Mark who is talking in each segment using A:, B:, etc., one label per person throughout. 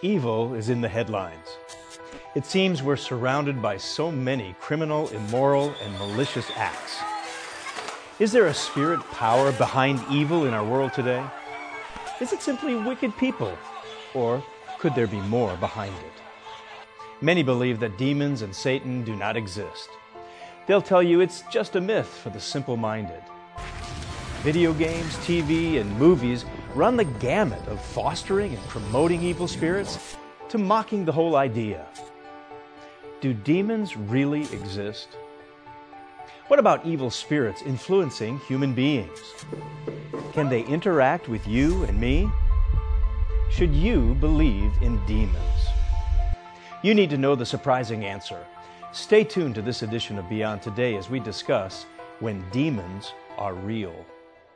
A: Evil is in the headlines. It seems we're surrounded by so many criminal, immoral, and malicious acts. Is there a spirit power behind evil in our world today? Is it simply wicked people, or could there be more behind it? Many believe that demons and Satan do not exist. They'll tell you it's just a myth for the simple-minded. Video games, TV, and movies run the gamut of fostering and promoting evil spirits to mocking the whole idea. Do demons really exist? What about evil spirits influencing human beings? Can they interact with you and me? Should you believe in demons? You need to know the surprising answer. Stay tuned to this edition of Beyond Today as we discuss when demons are real.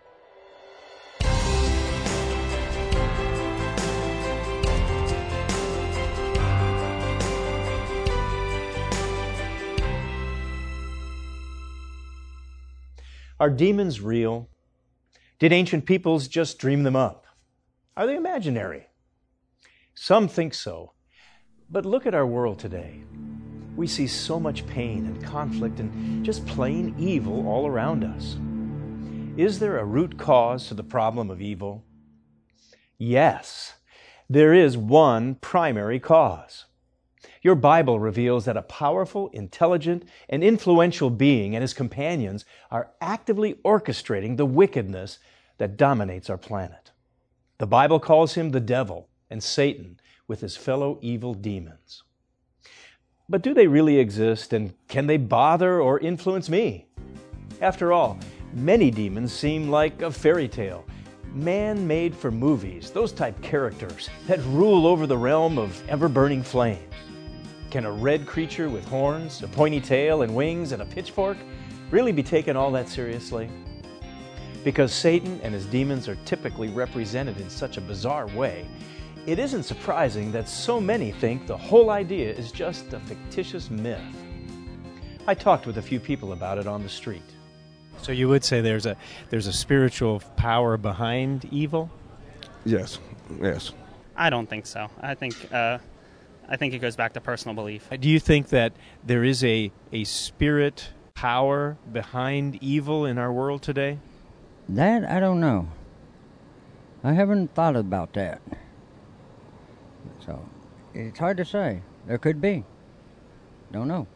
A: Are demons real? Did ancient peoples just dream them up? Are they imaginary? Some think so. But look at our world today. We see so much pain and conflict and just plain evil all around us. Is there a root cause to the problem of evil? Yes, there is one primary cause. Your Bible reveals that a powerful, intelligent, and influential being and his companions are actively orchestrating the wickedness that dominates our planet. The Bible calls him the devil and Satan with his fellow evil demons. But do they really exist, and can they bother or influence me? After all, many demons seem like a fairy tale, man-made for movies, those type characters that rule over the realm of ever-burning flames. Can a red creature with horns, a pointy tail, and wings, and a pitchfork really be taken all that seriously? Because Satan and his demons are typically represented in such a bizarre way, it isn't surprising that so many think the whole idea is just a fictitious myth. I talked with a few people about it on the street.
B: So you would say there's a spiritual power behind evil?
C: Yes.
D: I don't think so. I think it goes back to personal belief.
B: Do you think that there is a spirit power behind evil in our world today?
E: That, I don't know. I haven't thought about that. So, it's hard to say. There could be. Don't know.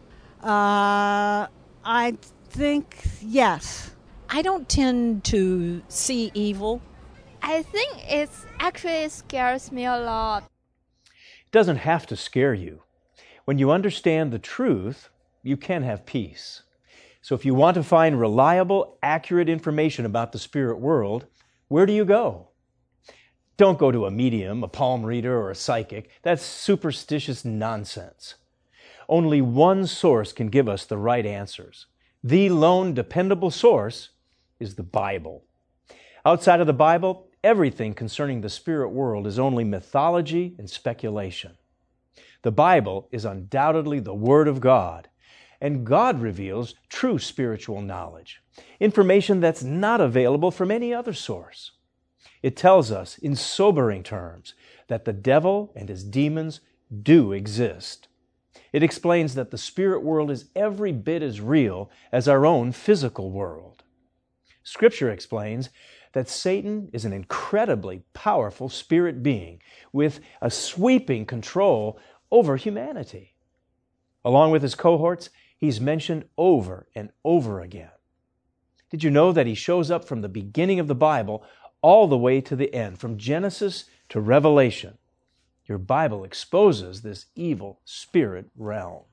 F: I think yes.
G: I don't tend to see evil.
H: I think it actually scares me a lot.
A: It doesn't have to scare you. When you understand the truth, you can have peace. So if you want to find reliable, accurate information about the spirit world, where do you go? Don't go to a medium, a palm reader, or a psychic. That's superstitious nonsense. Only one source can give us the right answers. The lone dependable source is the Bible. Outside of the Bible, everything concerning the spirit world is only mythology and speculation. The Bible is undoubtedly the Word of God, and God reveals true spiritual knowledge, information that's not available from any other source. It tells us in sobering terms that the devil and his demons do exist. It explains that the spirit world is every bit as real as our own physical world. Scripture explains that Satan is an incredibly powerful spirit being with a sweeping control over humanity. Along with his cohorts, he's mentioned over and over again. Did you know that he shows up from the beginning of the Bible all the way to the end, from Genesis to Revelation? Your Bible exposes this evil spirit realm.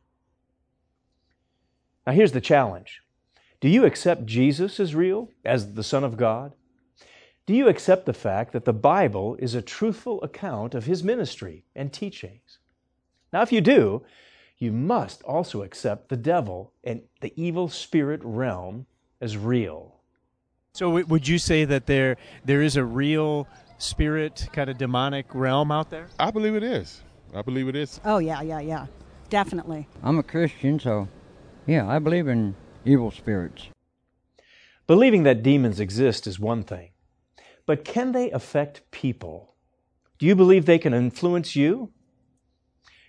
A: Now here's the challenge. Do you accept Jesus as real, as the Son of God? Do you accept the fact that the Bible is a truthful account of his ministry and teachings? Now if you do, you must also accept the devil and the evil spirit realm as real.
B: So would you say that there is a real spirit, kind of demonic realm out there?
C: I believe it is.
F: Oh, yeah. Definitely.
E: I'm a Christian, so yeah, I believe in evil spirits.
A: Believing that demons exist is one thing, but can they affect people? Do you believe they can influence you?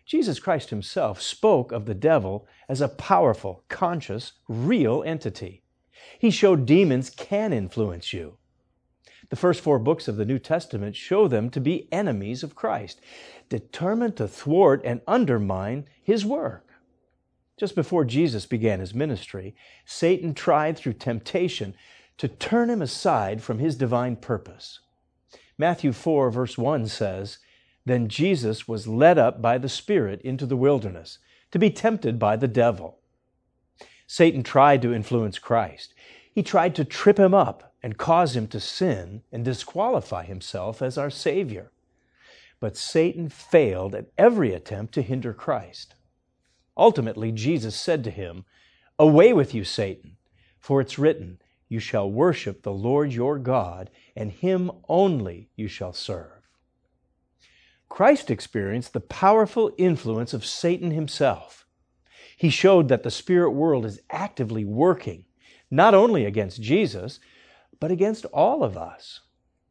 A: Jesus Christ himself spoke of the devil as a powerful, conscious, real entity. He showed demons can influence you. The first 4 books of the New Testament show them to be enemies of Christ, determined to thwart and undermine his work. Just before Jesus began his ministry, Satan tried through temptation to turn him aside from his divine purpose. Matthew 4, verse 1 says, "Then Jesus was led up by the Spirit into the wilderness to be tempted by the devil." Satan tried to influence Christ. He tried to trip him up and cause him to sin and disqualify himself as our Savior. But Satan failed at every attempt to hinder Christ. Ultimately, Jesus said to him, "Away with you, Satan, for it's written, 'You shall worship the Lord your God, and Him only you shall serve.'" Christ experienced the powerful influence of Satan himself. He showed that the spirit world is actively working, not only against Jesus, but against all of us.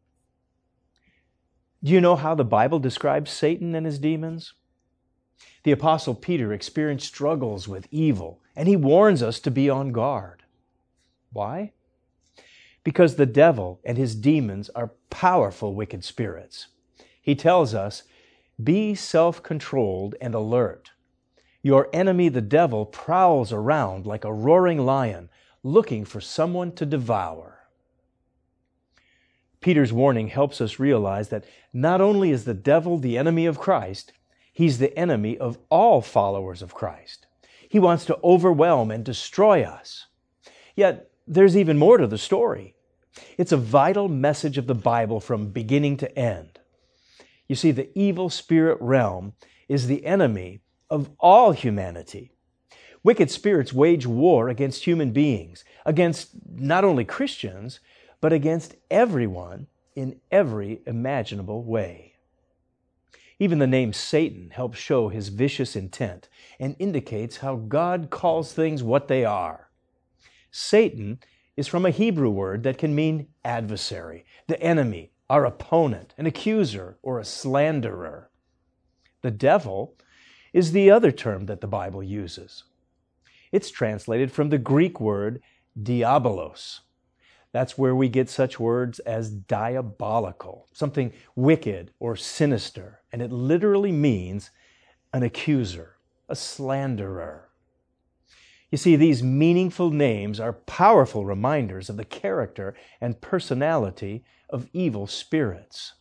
A: Do you know how the Bible describes Satan and his demons? The Apostle Peter experienced struggles with evil, and he warns us to be on guard. Why? Because the devil and his demons are powerful wicked spirits. He tells us, "Be self-controlled and alert. Your enemy, the devil, prowls around like a roaring lion, looking for someone to devour." Peter's warning helps us realize that not only is the devil the enemy of Christ, he's the enemy of all followers of Christ. He wants to overwhelm and destroy us. Yet, there's even more to the story. It's a vital message of the Bible from beginning to end. You see, the evil spirit realm is the enemy of all humanity. Wicked spirits wage war against human beings, against not only Christians, but against everyone in every imaginable way. Even the name Satan helps show his vicious intent and indicates how God calls things what they are. Satan is from a Hebrew word that can mean adversary, the enemy, our opponent, an accuser, or a slanderer. The devil is the other term that the Bible uses. It's translated from the Greek word diabolos. That's where we get such words as diabolical, something wicked or sinister, and it literally means an accuser, a slanderer. You see, these meaningful names are powerful reminders of the character and personality of evil spirits.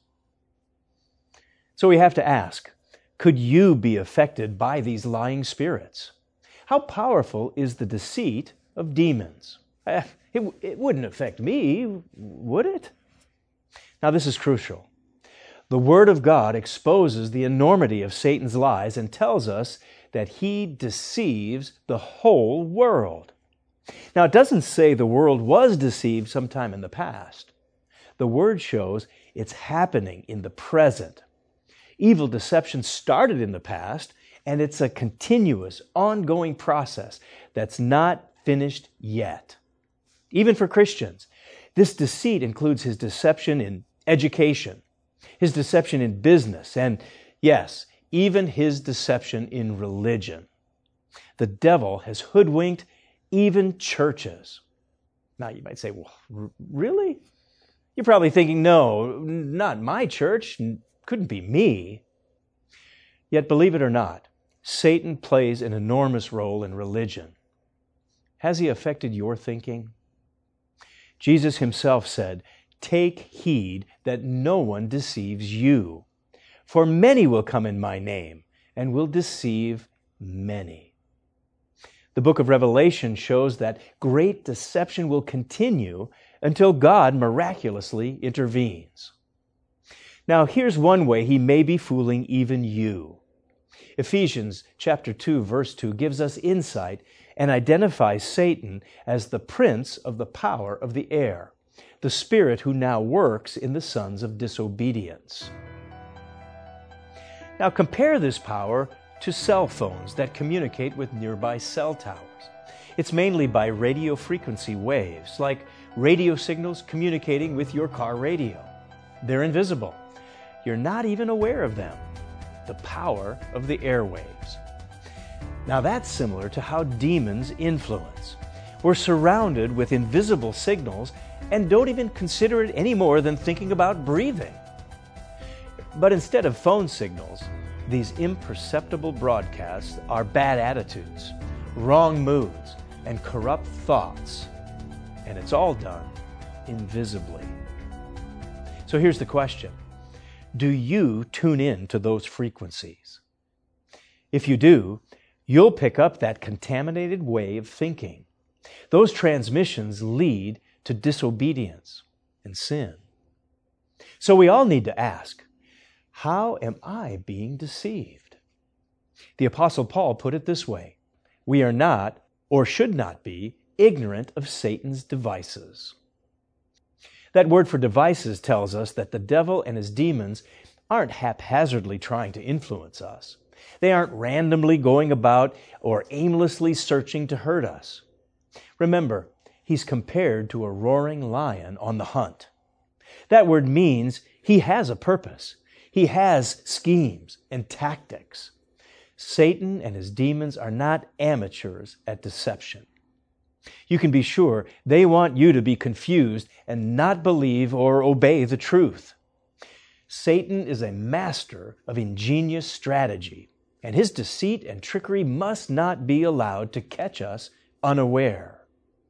A: So we have to ask, could you be affected by these lying spirits? How powerful is the deceit of demons? It wouldn't affect me, would it? Now, this is crucial. The Word of God exposes the enormity of Satan's lies and tells us that he deceives the whole world. Now, it doesn't say the world was deceived sometime in the past. The Word shows it's happening in the present. Evil deception started in the past, and it's a continuous, ongoing process that's not finished yet. Even for Christians, this deceit includes his deception in education, his deception in business, and yes, even his deception in religion. The devil has hoodwinked even churches. Now you might say, well, really? You're probably thinking, no, not my church, couldn't be me. Yet believe it or not, Satan plays an enormous role in religion. Has he affected your thinking? Jesus himself said, "Take heed that no one deceives you. For many will come in my name and will deceive many." The book of Revelation shows that great deception will continue until God miraculously intervenes. Now, here's one way he may be fooling even you. Ephesians chapter 2, verse 2 gives us insight and identifies Satan as the prince of the power of the air, the spirit who now works in the sons of disobedience. Now compare this power to cell phones that communicate with nearby cell towers. It's mainly by radio frequency waves, like radio signals communicating with your car radio. They're invisible. You're not even aware of them. the power of the airwaves. Now that's similar to how demons influence. We're surrounded with invisible signals and don't even consider it any more than thinking about breathing. But instead of phone signals, these imperceptible broadcasts are bad attitudes, wrong moods, and corrupt thoughts. And it's all done invisibly. So here's the question. Do you tune in to those frequencies? If you do, you'll pick up that contaminated way of thinking. Those transmissions lead to disobedience and sin. So we all need to ask, how am I being deceived? The Apostle Paul put it this way, we are not, or should not be, ignorant of Satan's devices. That word for devices tells us that the devil and his demons aren't haphazardly trying to influence us. They aren't randomly going about or aimlessly searching to hurt us. Remember, he's compared to a roaring lion on the hunt. That word means he has a purpose. He has schemes and tactics. Satan and his demons are not amateurs at deception. You can be sure they want you to be confused and not believe or obey the truth. Satan is a master of ingenious strategy, and his deceit and trickery must not be allowed to catch us unaware.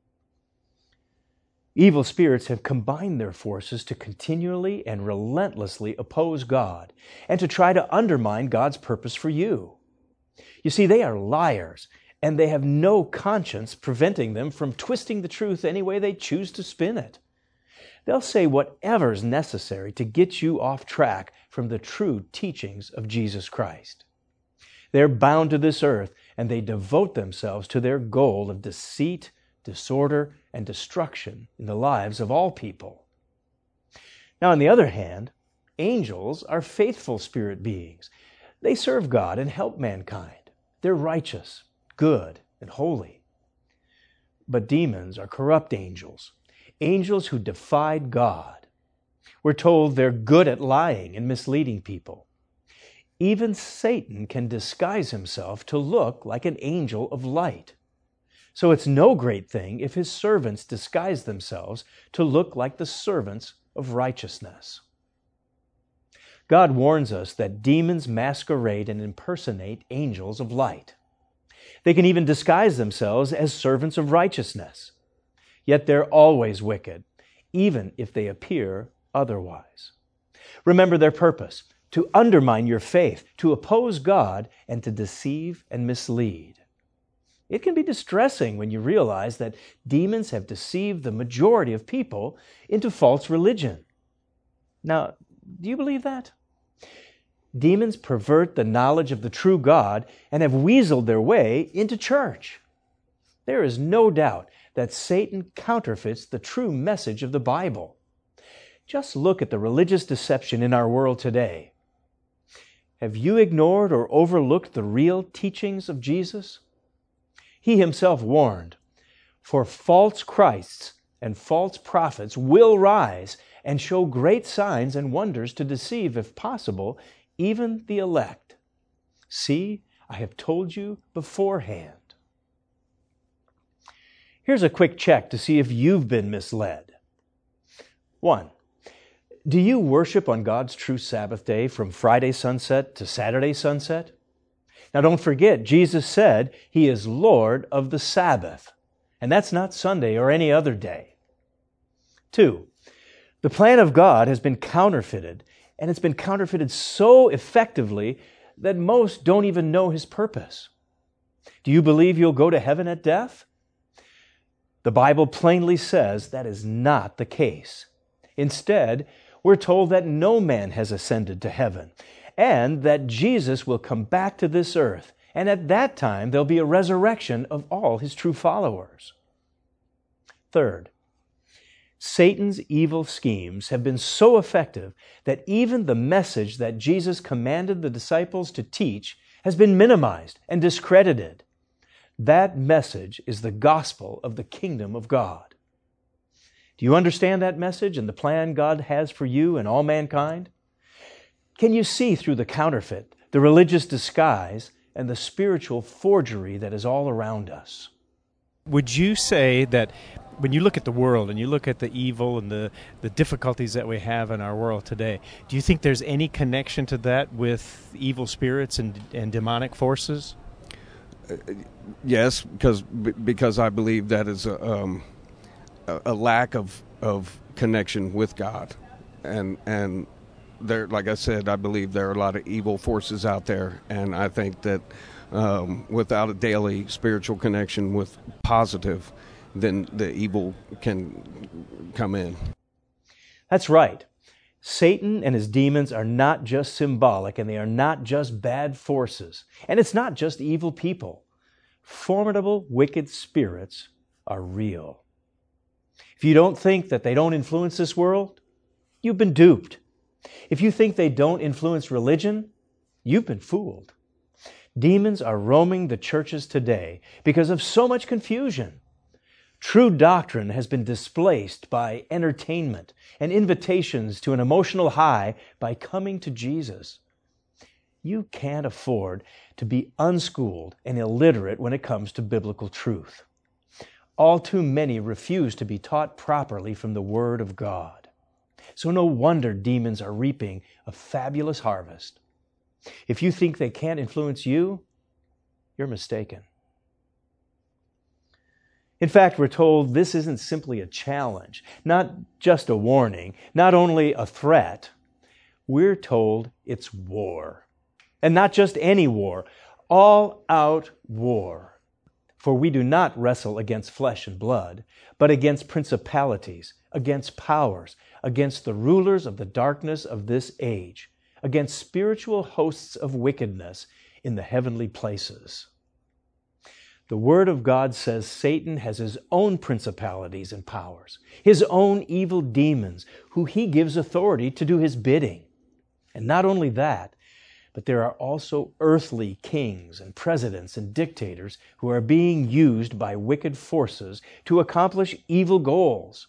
A: Evil spirits have combined their forces to continually and relentlessly oppose God and to try to undermine God's purpose for you. You see, they are liars, and they have no conscience preventing them from twisting the truth any way they choose to spin it. They'll say whatever is necessary to get you off track from the true teachings of Jesus Christ. They're bound to this earth, and they devote themselves to their goal of deceit, disorder, and destruction in the lives of all people. Now, on the other hand, angels are faithful spirit beings. They serve God and help mankind. They're righteous, good, and holy. But demons are corrupt angels, angels who defied God. We're told they're good at lying and misleading people. Even Satan can disguise himself to look like an angel of light. So it's no great thing if his servants disguise themselves to look like the servants of righteousness. God warns us that demons masquerade and impersonate angels of light. They can even disguise themselves as servants of righteousness. Yet they're always wicked, even if they appear otherwise. Remember their purpose, to undermine your faith, to oppose God, and to deceive and mislead. It can be distressing when you realize that demons have deceived the majority of people into false religion. Now, do you believe that? Demons pervert the knowledge of the true God and have weaseled their way into church. There is no doubt that Satan counterfeits the true message of the Bible. Just look at the religious deception in our world today. Have you ignored or overlooked the real teachings of Jesus? He himself warned, "For false Christs and false prophets will rise and show great signs and wonders to deceive, if possible, even the elect. See, I have told you beforehand." Here's a quick check to see if you've been misled. 1. Do you worship on God's true Sabbath day from Friday sunset to Saturday sunset? Now don't forget, Jesus said He is Lord of the Sabbath, and that's not Sunday or any other day. 2. The plan of God has been counterfeited, and it's been counterfeited so effectively that most don't even know His purpose. Do you believe you'll go to heaven at death? The Bible plainly says that is not the case. Instead, we're told that no man has ascended to heaven, and that Jesus will come back to this earth, and at that time there'll be a resurrection of all His true followers. 3, Satan's evil schemes have been so effective that even the message that Jesus commanded the disciples to teach has been minimized and discredited. That message is the gospel of the kingdom of God. Do you understand that message and the plan God has for you and all mankind? Can you see through the counterfeit the religious disguise, and the spiritual forgery that is all around us.
B: Would you say that when you look at the world and you look at the evil and the difficulties that we have in our world today, do you think there's any connection to that with evil spirits and demonic forces?
C: Yes, because I believe that is a lack of connection with God, and there, like I said, I believe there are a lot of evil forces out there, and I think that without a daily spiritual connection with positive, then the evil can come in.
A: That's right. Satan and his demons are not just symbolic, and they are not just bad forces, and it's not just evil people. Formidable, wicked spirits are real. If you don't think that they don't influence this world, you've been duped. If you think they don't influence religion, you've been fooled. Demons are roaming the churches today because of so much confusion. True doctrine has been displaced by entertainment and invitations to an emotional high by coming to Jesus. You can't afford to be unschooled and illiterate when it comes to biblical truth. All too many refuse to be taught properly from the Word of God. So no wonder demons are reaping a fabulous harvest. If you think they can't influence you, you're mistaken. In fact, we're told this isn't simply a challenge, not just a warning, not only a threat. We're told it's war. And not just any war, all-out war. For we do not wrestle against flesh and blood, but against principalities, against powers, against the rulers of the darkness of this age, against spiritual hosts of wickedness in the heavenly places. The Word of God says Satan has his own principalities and powers, his own evil demons, who he gives authority to do his bidding. And not only that, but there are also earthly kings and presidents and dictators who are being used by wicked forces to accomplish evil goals.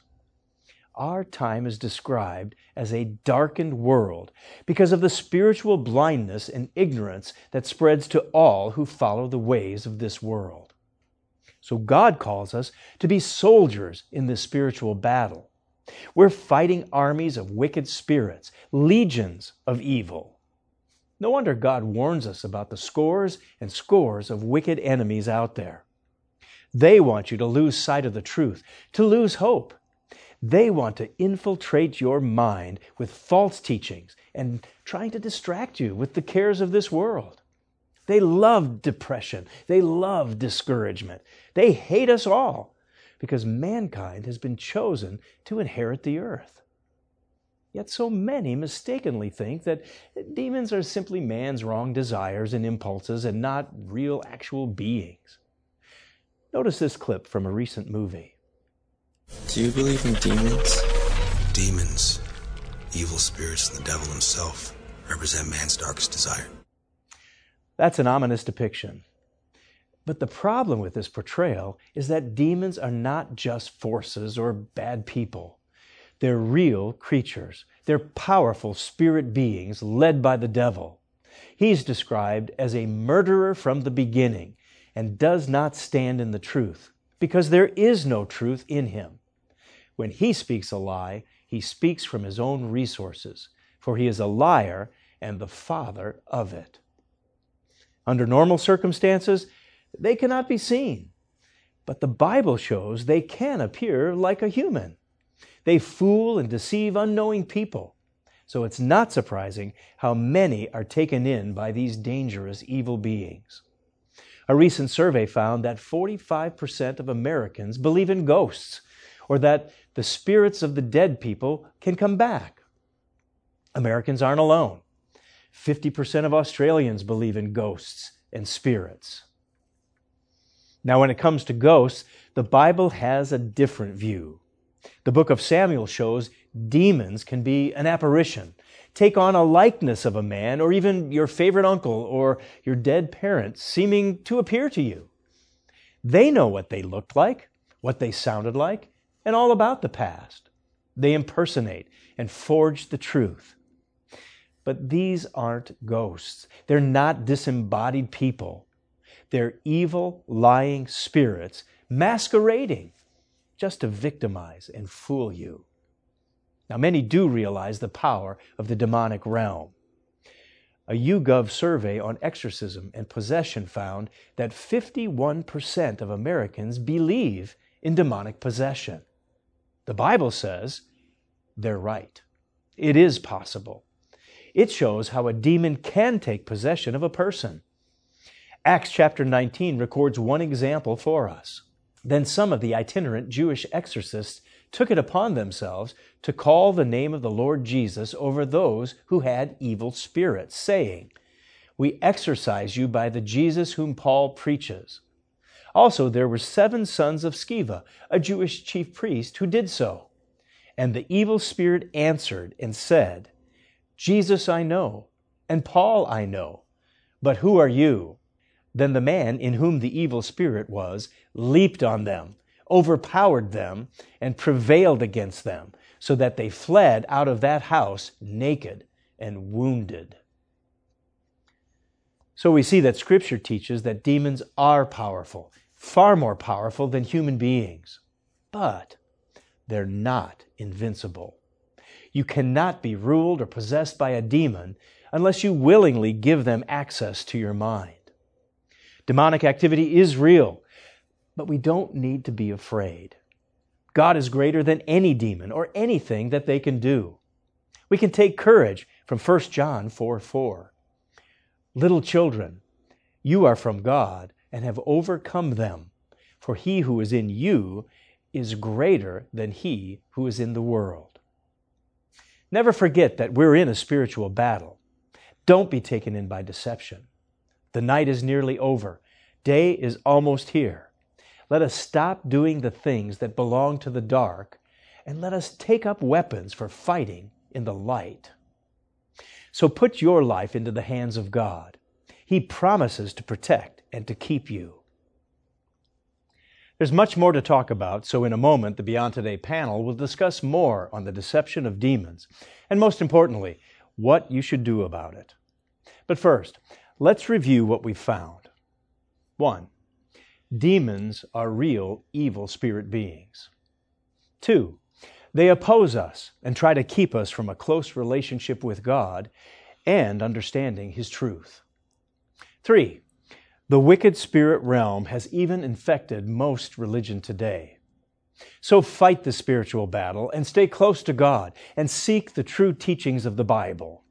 A: Our time is described as a darkened world because of the spiritual blindness and ignorance that spreads to all who follow the ways of this world. So God calls us to be soldiers in this spiritual battle. We're fighting armies of wicked spirits, legions of evil. No wonder God warns us about the scores and scores of wicked enemies out there. They want you to lose sight of the truth, to lose hope. They want to infiltrate your mind with false teachings and trying to distract you with the cares of this world. They love depression. They love discouragement. They hate us all because mankind has been chosen to inherit the earth. Yet so many mistakenly think that demons are simply man's wrong desires and impulses and not real actual beings. Notice this clip from a recent movie.
I: Do you believe in demons? Demons, evil spirits, and the devil himself represent man's darkest desire.
A: That's an ominous depiction. But the problem with this portrayal is that demons are not just forces or bad people. They're real creatures. They're powerful spirit beings led by the devil. He's described as a murderer from the beginning and does not stand in the truth because there is no truth in him. When he speaks a lie, he speaks from his own resources, for he is a liar and the father of it. Under normal circumstances, they cannot be seen, but the Bible shows they can appear like a human. They fool and deceive unknowing people. So it's not surprising how many are taken in by these dangerous evil beings. A recent survey found that 45% of Americans believe in ghosts, or that the spirits of the dead people can come back. Americans aren't alone. 50% of Australians believe in ghosts and spirits. Now, when it comes to ghosts, the Bible has a different view. The book of Samuel shows demons can be an apparition, take on a likeness of a man or even your favorite uncle or your dead parents seeming to appear to you. They know what they looked like, what they sounded like, and all about the past. They impersonate and forge the truth. But these aren't ghosts. They're not disembodied people. They're evil, lying spirits masquerading just to victimize and fool you. Now, many do realize the power of the demonic realm. A YouGov survey on exorcism and possession found that 51% of Americans believe in demonic possession. The Bible says they're right. It is possible. It shows how a demon can take possession of a person. Acts chapter 19 records one example for us. Then some of the itinerant Jewish exorcists took it upon themselves to call the name of the Lord Jesus over those who had evil spirits, saying, "We exorcise you by the Jesus whom Paul preaches." Also, there were 7 sons of Sceva, a Jewish chief priest, who did so. And the evil spirit answered and said, "Jesus I know, and Paul I know, but who are you?" Then the man in whom the evil spirit was leaped on them, overpowered them, and prevailed against them, so that they fled out of that house naked and wounded. So we see that Scripture teaches that demons are powerful, far more powerful than human beings. But they're not invincible. You cannot be ruled or possessed by a demon unless you willingly give them access to your mind. Demonic activity is real, but we don't need to be afraid. God is greater than any demon or anything that they can do. We can take courage from 1 John 4:4. Little children, you are from God and have overcome them, for he who is in you is greater than he who is in the world. Never forget that we're in a spiritual battle. Don't be taken in by deception. The night is nearly over. Day is almost here. Let us stop doing the things that belong to the dark, and let us take up weapons for fighting in the light. So put your life into the hands of God. He promises to protect and to keep you. There's much more to talk about, so in a moment, the Beyond Today panel will discuss more on the deception of demons, and most importantly, what you should do about it. But first, let's review what we found. 1. Demons are real evil spirit beings. 2. They oppose us and try to keep us from a close relationship with God and understanding His truth. 3. The wicked spirit realm has even infected most religion today. So fight the spiritual battle and stay close to God and seek the true teachings of the Bible.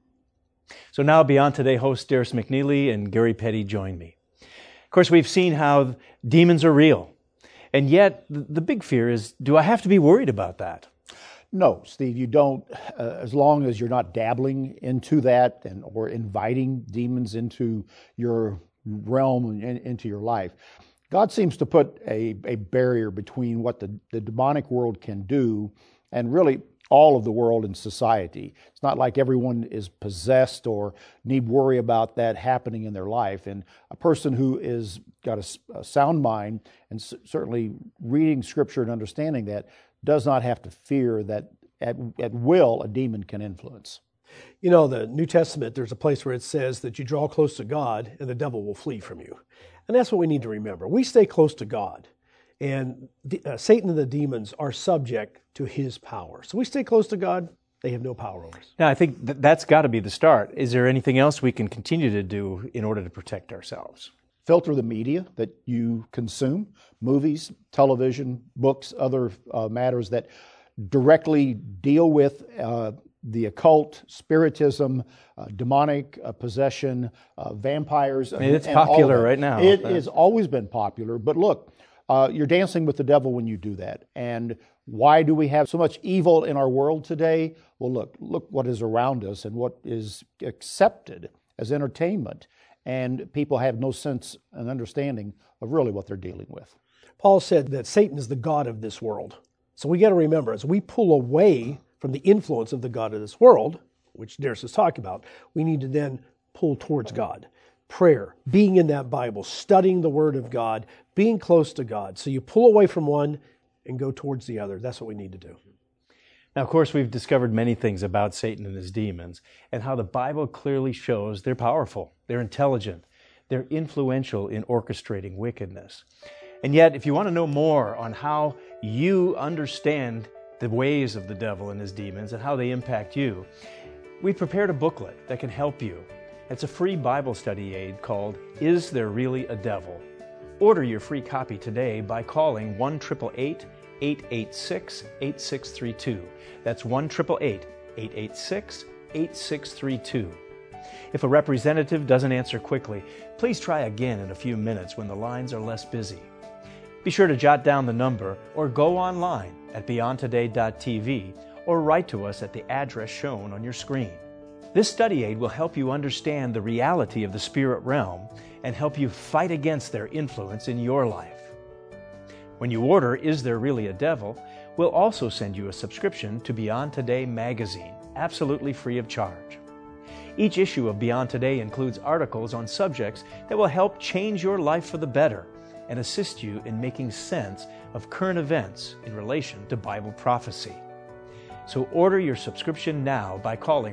A: So now Beyond Today hosts Darius McNeely and Gary Petty join me. Of course, we've seen how demons are real. And yet, the big fear is, do I have to be worried about that?
J: No, Steve, you don't, as long as you're not dabbling into that or inviting demons into your realm and into your life. God seems to put a barrier between what the demonic world can do and really all of the world and society. It's not like everyone is possessed or need worry about that happening in their life. And a person who is got a sound mind and certainly reading Scripture and understanding that does not have to fear that at will a demon can influence.
K: You know, the New Testament, there's a place where it says that you draw close to God and the devil will flee from you. And that's what we need to remember. We stay close to God. And Satan and the demons are subject to his power. So we stay close to God, they have no power over us.
A: Now, I think that's got to be the start. Is there anything else we can continue to do in order to protect ourselves?
J: Filter the media that you consume, movies, television, books, other matters that directly deal with the occult, spiritism, demonic possession, vampires.
A: I mean, it's popular right now.
J: It has always been popular, but look, you're dancing with the devil when you do that. And why do we have so much evil in our world today? Well, look what is around us and what is accepted as entertainment. And people have no sense and understanding of really what they're dealing with.
K: Paul said that Satan is the god of this world. So we got to remember, as we pull away from the influence of the god of this world, which Darius is talking about, we need to then pull towards God. Prayer, being in that Bible, studying the Word of God, being close to God. So you pull away from one and go towards the other. That's what we need to do.
A: Now, of course, we've discovered many things about Satan and his demons and how the Bible clearly shows they're powerful, they're intelligent, they're influential in orchestrating wickedness. And yet, if you want to know more on how you understand the ways of the devil and his demons and how they impact you, we prepared a booklet that can help you. It's a free Bible study aid called Is There Really a Devil? Order your free copy today by calling 1-888-886-8632. That's 1-888-886-8632. If a representative doesn't answer quickly, please try again in a few minutes when the lines are less busy. Be sure to jot down the number or go online at beyondtoday.tv or write to us at the address shown on your screen. This study aid will help you understand the reality of the spirit realm and help you fight against their influence in your life. When you order Is There Really a Devil?, we'll also send you a subscription to Beyond Today magazine, absolutely free of charge. Each issue of Beyond Today includes articles on subjects that will help change your life for the better and assist you in making sense of current events in relation to Bible prophecy. So order your subscription now by calling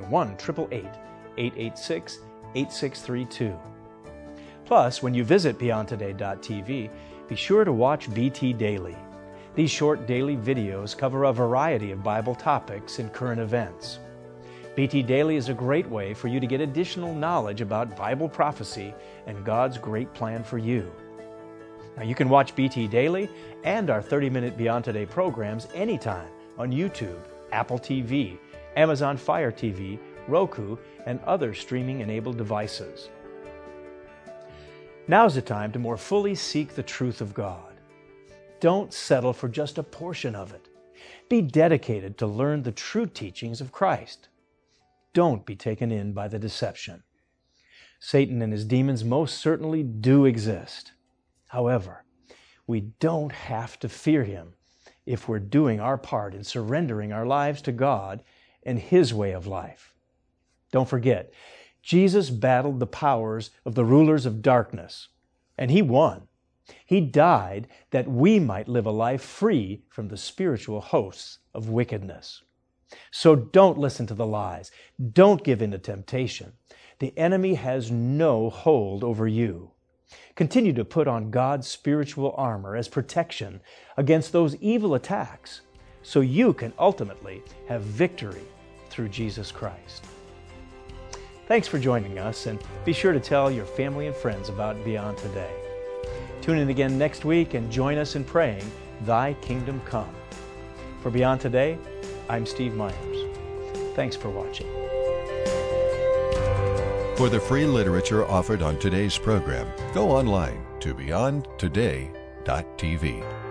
A: 1-888-886-8632. Plus, when you visit beyondtoday.tv, be sure to watch BT Daily. These short daily videos cover a variety of Bible topics and current events. BT Daily is a great way for you to get additional knowledge about Bible prophecy and God's great plan for you. Now, you can watch BT Daily and our 30-minute Beyond Today programs anytime on YouTube, Apple TV, Amazon Fire TV, Roku, and other streaming-enabled devices. Now's the time to more fully seek the truth of God. Don't settle for just a portion of it. Be dedicated to learn the true teachings of Christ. Don't be taken in by the deception. Satan and his demons most certainly do exist. However, we don't have to fear him if we're doing our part in surrendering our lives to God and His way of life. Don't forget, Jesus battled the powers of the rulers of darkness, and He won. He died that we might live a life free from the spiritual hosts of wickedness. So don't listen to the lies. Don't give in to temptation. The enemy has no hold over you. Continue to put on God's spiritual armor as protection against those evil attacks so you can ultimately have victory through Jesus Christ. Thanks for joining us, and be sure to tell your family and friends about Beyond Today. Tune in again next week and join us in praying, Thy Kingdom Come. For Beyond Today, I'm Steve Myers. Thanks for watching.
L: For the free literature offered on today's program, go online to beyondtoday.tv.